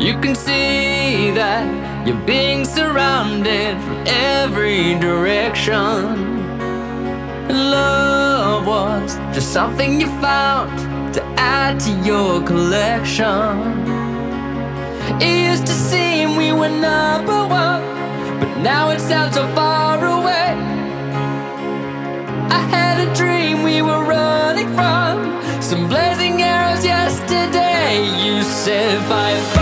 You can see that you're being surrounded from every direction. Love was just something you found to add to your collection. It used to seem we were number one, but now it sounds so far away. I had a dream we were running from some blazing arrows yesterday. You said fire.